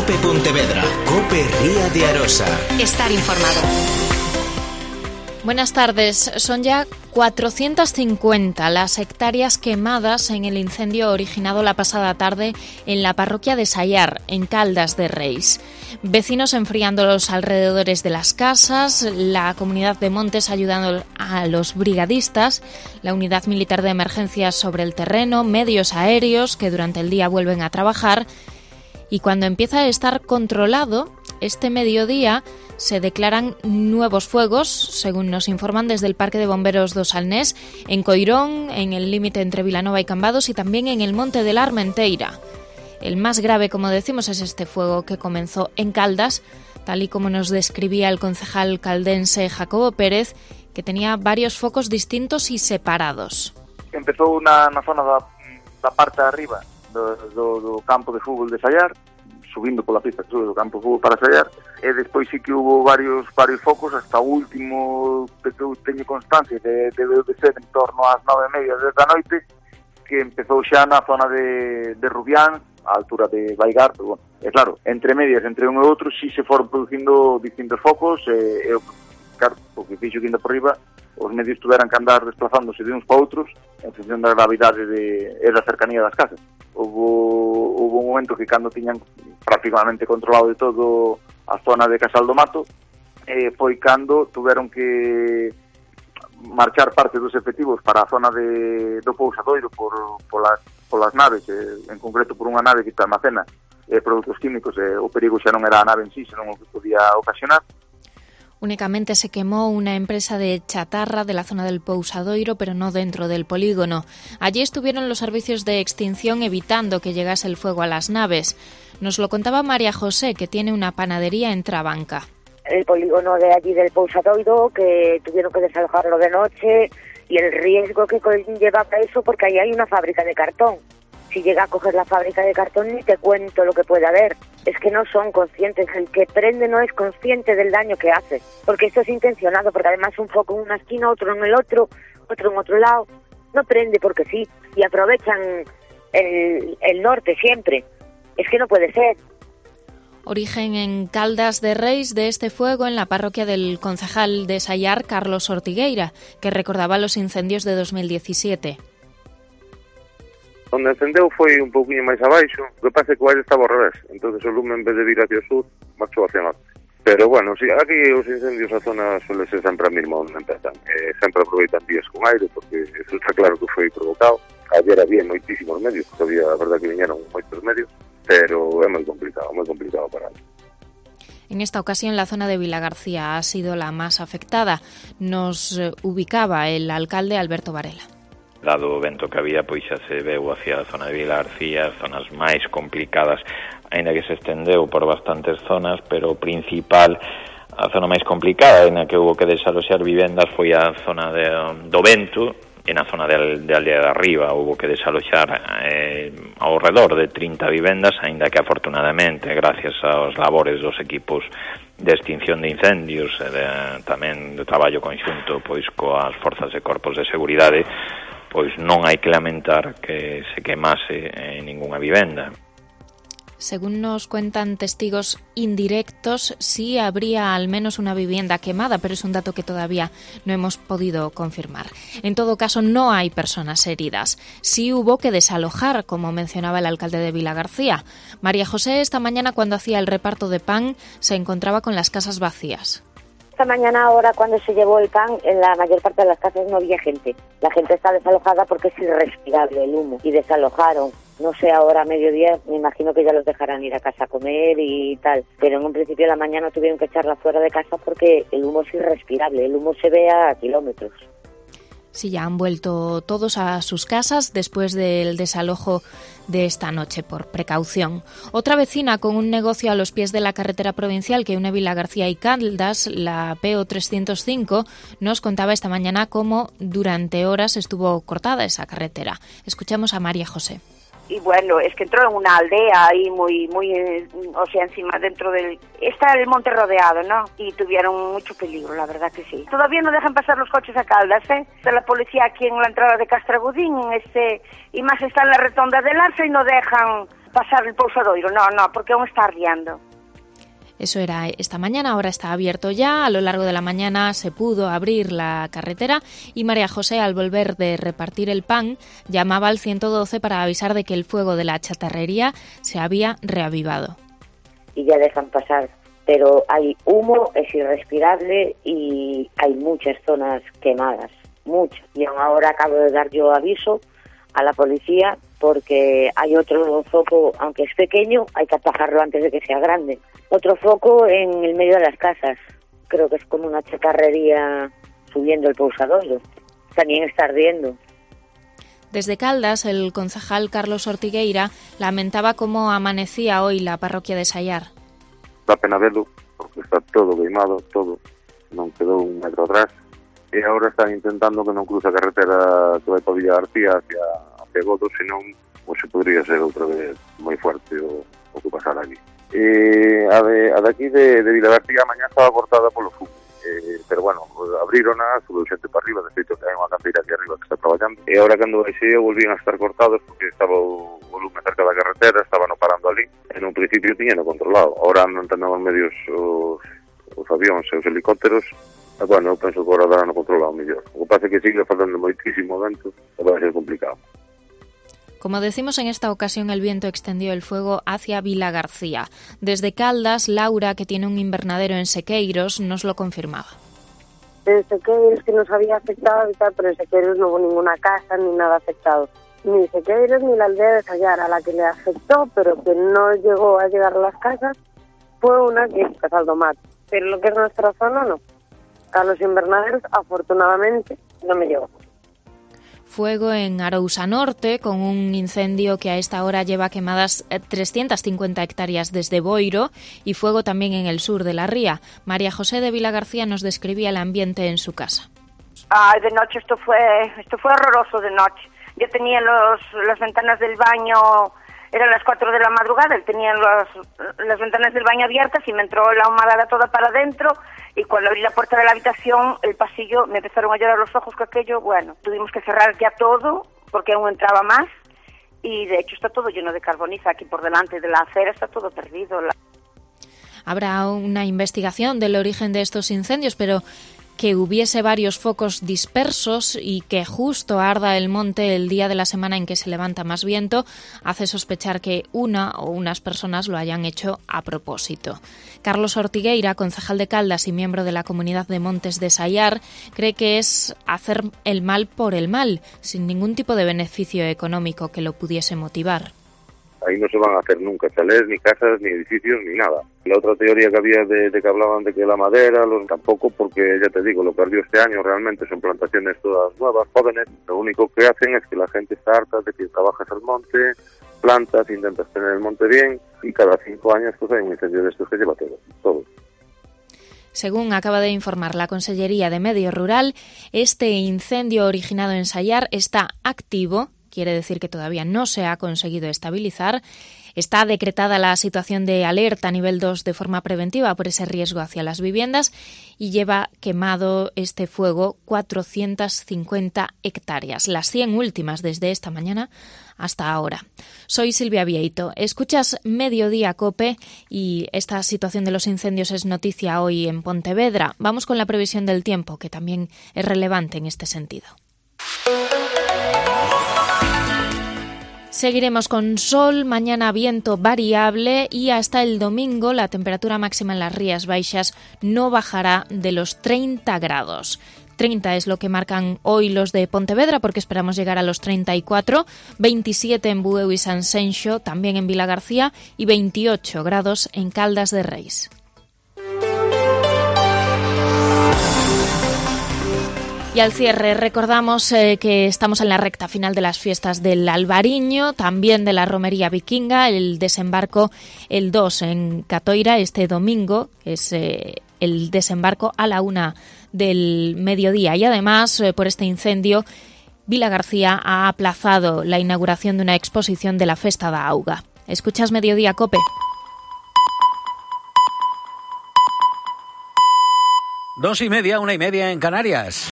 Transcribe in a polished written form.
COPE Pontevedra, COPE Ría de Arosa. Estar informado. Buenas tardes. Son ya 450 las hectáreas quemadas en el incendio originado la pasada tarde en la parroquia de Sayar, en Caldas de Reis. Vecinos enfriando los alrededores de las casas, la comunidad de Montes ayudando a los brigadistas, la unidad militar de emergencias sobre el terreno, medios aéreos que durante el día vuelven a trabajar. Y cuando empieza a estar controlado, este mediodía se declaran nuevos fuegos, según nos informan desde el Parque de Bomberos do Salnés, en Coirón, en el límite entre Vilanova y Cambados y también en el Monte del Armenteira. El más grave, como decimos, es este fuego que comenzó en Caldas, tal y como nos describía el concejal caldense Jacobo Pérez, que tenía varios focos distintos y separados. Empezou na zona da parte de arriba do campo de fútbol de Sayar, subindo pola pista que sube do campo de fútbol para Sayar, e despois sí que hubo varios focos, hasta o último que eu teño constancia de ser en torno ás 9:30 da noite, que empezou xa na zona de Rubián, a altura de Baigar, pero bueno, é claro, entre medias, entre un e outro, sí se foron producindo distintos focos, e claro, o que fixo que ainda por riba, os medios tuveran que andar desplazándose de uns para outros en función da gravidade e da cercanía das casas. Hubo un momento que cando tiñan prácticamente controlado de todo a zona de Casal do Mato, foi cando tuveron que marchar parte dos efectivos para a zona do Pousadoiro polas naves, en concreto por unha nave que te almacena produtos químicos, o perigo xa non era a nave en sí, senón o que podía ocasionar. Únicamente se quemó una empresa de chatarra de la zona del Pousadoiro, pero no dentro del polígono. Allí estuvieron los servicios de extinción evitando que llegase el fuego a las naves. Nos lo contaba María José, que tiene una panadería en Trabanca. El polígono de allí del Pousadoiro, que tuvieron que desalojarlo de noche, y el riesgo que conlleva eso, porque ahí hay una fábrica de cartón. Si llega a coger la fábrica de cartón, ni te cuento lo que puede haber. Es que no son conscientes, el que prende no es consciente del daño que hace, porque esto es intencionado, porque además un foco en una esquina, otro en el otro en otro lado, no prende porque sí, y aprovechan el norte siempre. Es que no puede ser. Origen en Caldas de Reis de este fuego en la parroquia del concejal de Sayar, Carlos Ortigueira, que recordaba los incendios de 2017. Onde encendeu foi un pouquinho máis abaixo, o que pasa é que o aire estaba ao revés, entonces o lume en vez de vir hacia o sur, marchou hacia norte. Pero bueno, sí, aquí os incendios a zona suele ser sempre a mesma onde empezan, sempre aproveitan días con aire, porque eso está claro que foi provocado. Ayer había moitísimos medios, todavía a verdad que viñeron moitos medios, pero é moi complicado para nós. En esta ocasión la zona de Vilagarcía ha sido la más afectada. Nos ubicaba el alcalde Alberto Varela. Dado o vento que había, pois xa se veu hacia a zona de Vilagarcía, as zonas máis complicadas, aínda que se estendeu por bastantes zonas, pero o principal, a zona máis complicada, na que houve que desaloxar vivendas, foi a zona do vento, e na zona de Aldea de Arriba houve que desaloxar ao redor de 30 vivendas, aínda que afortunadamente, gracias aos labores dos equipos de extinción de incendios e tamén de traballo conxunto pois coas forzas e corpos de seguridade, pois non hai que lamentar que se quemase ningunha vivenda. Según nos cuentan testigos indirectos, sí habría al menos una vivienda quemada, pero es un dato que todavía no hemos podido confirmar. En todo caso, no hay personas heridas. Sí hubo que desalojar, como mencionaba el alcalde de Vilagarcía. María José, esta mañana, cuando hacía el reparto de pan, se encontraba con las casas vacías. Esta mañana, ahora cuando se llevó el pan, en la mayor parte de las casas no había gente. La gente está desalojada porque es irrespirable el humo. Y desalojaron. No sé, ahora a mediodía me imagino que ya los dejarán ir a casa a comer y tal. Pero en un principio de la mañana tuvieron que echarla fuera de casa porque el humo es irrespirable. El humo se ve a kilómetros. Sí, ya han vuelto todos a sus casas después del desalojo de esta noche, por precaución. Otra vecina con un negocio a los pies de la carretera provincial que une Vilagarcía y Caldas, la PO 305, nos contaba esta mañana cómo durante horas estuvo cortada esa carretera. Escuchamos a María José. Y bueno, es que entró en una aldea ahí muy, o sea, encima dentro del... Está el monte rodeado, ¿no? Y tuvieron mucho peligro, la verdad que sí. Todavía no dejan pasar los coches a Caldas, ¿eh? Está la policía aquí en la entrada de Castragudín, y más está en la rotonda del Arce y no dejan pasar el Pousadoiro, no, porque aún está ardiendo. Eso era esta mañana, ahora está abierto ya. A lo largo de la mañana se pudo abrir la carretera y María José, al volver de repartir el pan, llamaba al 112 para avisar de que el fuego de la chatarrería se había reavivado. Y ya dejan pasar, pero hay humo, es irrespirable y hay muchas zonas quemadas, muchas. Y ahora acabo de dar yo aviso a la policía porque hay otro foco, aunque es pequeño, hay que atajarlo antes de que sea grande. Otro foco en el medio de las casas, creo que es como una chatarrería subiendo el Pousadoiro, también está ardiendo. Desde Caldas, el concejal Carlos Ortigueira lamentaba cómo amanecía hoy la parroquia de Sayar. Da pena velo, porque está todo queimado, todo, non quedou un metro atrás, e agora están intentando que non cruce a carretera que vai para Villa García hacia Godo, senón pues, se podría ser outra vez moi fuerte o que pasar aquí. A de aquí de Villa García mañá estaba cortada polo fumo, pero bueno, abrírona, subeu xente para arriba, de feito que hai unha canteira aquí arriba que está traballando, e agora cando baixei volvían a estar cortados porque estaba o volume cerca da carretera, estaban parando ali, e no principio tiñeno controlado, agora non tenemos medios os avións e os helicópteros. Bueno, eu penso que agora darán controlado mellor. O que pasa é que sigue facendo moitísimo vento e vai ser complicado. Como decimos, en esta ocasión el viento extendió el fuego hacia Vila García. Desde Caldas, Laura, que tiene un invernadero en Sequeiros, nos lo confirmaba. En Sequeiros que nos había afectado y tal, pero en Sequeiros no hubo ninguna casa ni nada afectado. Ni Sequeiros ni la aldea de Sayar, a la que le afectó, pero que no llegó a llegar a las casas, fue una que es Casaldomar. Pero lo que es nuestra zona, no. A los invernaderos, afortunadamente, no me llegó. Fuego en Arousa Norte, con un incendio que a esta hora lleva quemadas 350 hectáreas desde Boiro, y fuego también en el sur de la Ría. María José de Vilagarcía nos describía el ambiente en su casa. De noche esto fue horroroso de noche. Yo tenía las ventanas del baño, eran las 4 de la madrugada, él tenía las ventanas del baño abiertas y me entró la humedad toda para adentro. Y cuando abrí la puerta de la habitación, el pasillo, me empezaron a llorar los ojos con aquello. Bueno, tuvimos que cerrar ya todo porque aún entraba más. Y de hecho está todo lleno de carboniza. Aquí por delante de la acera está todo perdido. Habrá una investigación del origen de estos incendios, pero que hubiese varios focos dispersos y que justo arda el monte el día de la semana en que se levanta más viento hace sospechar que una o unas personas lo hayan hecho a propósito. Carlos Ortigueira, concejal de Caldas y miembro de la Comunidad de Montes de Sayar, cree que es hacer el mal por el mal, sin ningún tipo de beneficio económico que lo pudiese motivar. Ahí no se van a hacer nunca chalés, ni casas, ni edificios, ni nada. La otra teoría que había de que hablaban de que la madera, tampoco, porque ya te digo, lo que ardió este año realmente son plantaciones todas nuevas, jóvenes. Lo único que hacen es que la gente está harta de que trabajas el monte, plantas, intentas tener el monte bien, y cada 5 años pues hay un incendio de estos que lleva todo. Según acaba de informar la Consellería de Medio Rural, este incendio originado en Sayar está activo. Quiere decir que todavía no se ha conseguido estabilizar. Está decretada la situación de alerta a nivel 2 de forma preventiva por ese riesgo hacia las viviendas y lleva quemado este fuego 450 hectáreas, las 100 últimas desde esta mañana hasta ahora. Soy Silvia Vieito. Escuchas Mediodía COPE y esta situación de los incendios es noticia hoy en Pontevedra. Vamos con la previsión del tiempo, que también es relevante en este sentido. Seguiremos con sol, mañana viento variable y hasta el domingo la temperatura máxima en las Rías Baixas no bajará de los 30 grados. 30 es lo que marcan hoy los de Pontevedra porque esperamos llegar a los 34, 27 en Bueu y Sanxenxo, también en Vilagarcía y 28 grados en Caldas de Reis. Y al cierre recordamos que estamos en la recta final de las fiestas del Albariño, también de la Romería Vikinga, el desembarco el 2 en Catoira este domingo, es el desembarco a la 1 del mediodía. Y además, por este incendio, Vilagarcía ha aplazado la inauguración de una exposición de la Festa da Auga. Escuchas Mediodía COPE. 2:30, 1:30 en Canarias.